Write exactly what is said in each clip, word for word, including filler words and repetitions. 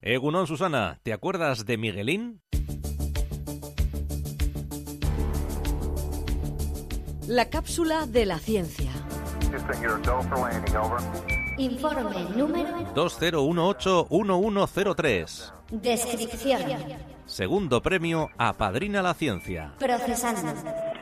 Egunon, Susana, ¿te acuerdas de Miguelín? La cápsula de la ciencia. Informe número dos cero uno ocho uno uno cero tres. Descripción. Segundo premio Apadrina la Ciencia. Procesando.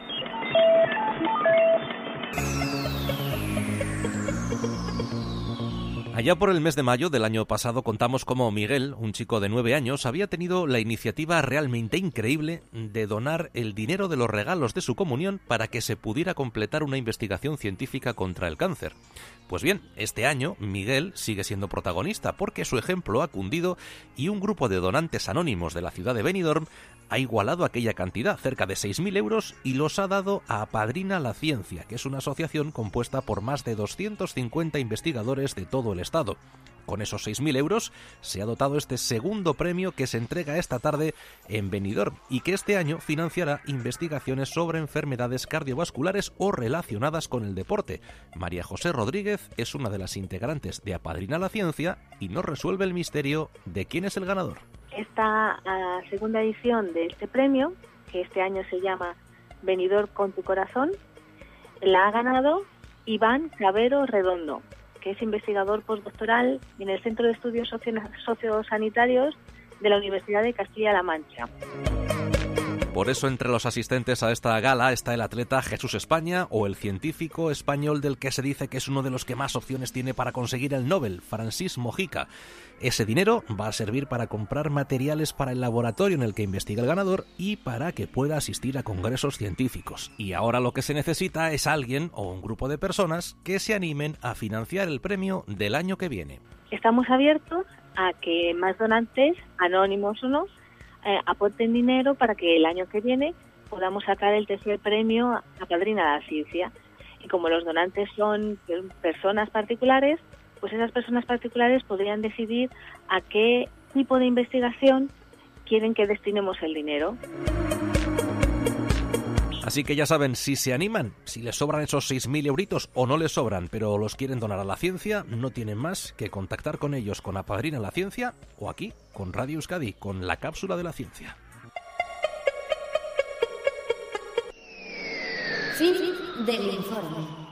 Allá por el mes de mayo del año pasado contamos cómo Miguel, un chico de nueve años, había tenido la iniciativa realmente increíble de donar el dinero de los regalos de su comunión para que se pudiera completar una investigación científica contra el cáncer. Pues bien, este año Miguel sigue siendo protagonista porque su ejemplo ha cundido y un grupo de donantes anónimos de la ciudad de Benidorm ha igualado aquella cantidad, cerca de seis mil euros, y los ha dado a Apadrina la Ciencia, que es una asociación compuesta por más de doscientos cincuenta investigadores de todo el estado. Con esos seis mil euros se ha dotado este segundo premio que se entrega esta tarde en Benidorm y que este año financiará investigaciones sobre enfermedades cardiovasculares o relacionadas con el deporte. María José Rodríguez es una de las integrantes de Apadrina la Ciencia y nos resuelve el misterio de quién es el ganador. Esta uh, segunda edición de este premio, que este año se llama Benidorm con tu corazón, la ha ganado Iván Cabero Redondo, que es investigador postdoctoral en el Centro de Estudios Sociosanitarios de la Universidad de Castilla-La Mancha. Por eso entre los asistentes a esta gala está el atleta Jesús España o el científico español del que se dice que es uno de los que más opciones tiene para conseguir el Nobel, Francis Mojica. Ese dinero va a servir para comprar materiales para el laboratorio en el que investiga el ganador y para que pueda asistir a congresos científicos. Y ahora lo que se necesita es alguien o un grupo de personas que se animen a financiar el premio del año que viene. Estamos abiertos a que más donantes, anónimos o no, Eh, aporten dinero para que el año que viene podamos sacar el tercer premio Apadrina la Ciencia. Y como los donantes son personas particulares, pues esas personas particulares podrían decidir a qué tipo de investigación quieren que destinemos el dinero. Así que ya saben, si se animan, si les sobran esos seis mil euritos o no les sobran, pero los quieren donar a la ciencia, no tienen más que contactar con ellos, con Apadrina la Ciencia o aquí, con Radio Euskadi, con la cápsula de la ciencia. Fin del informe.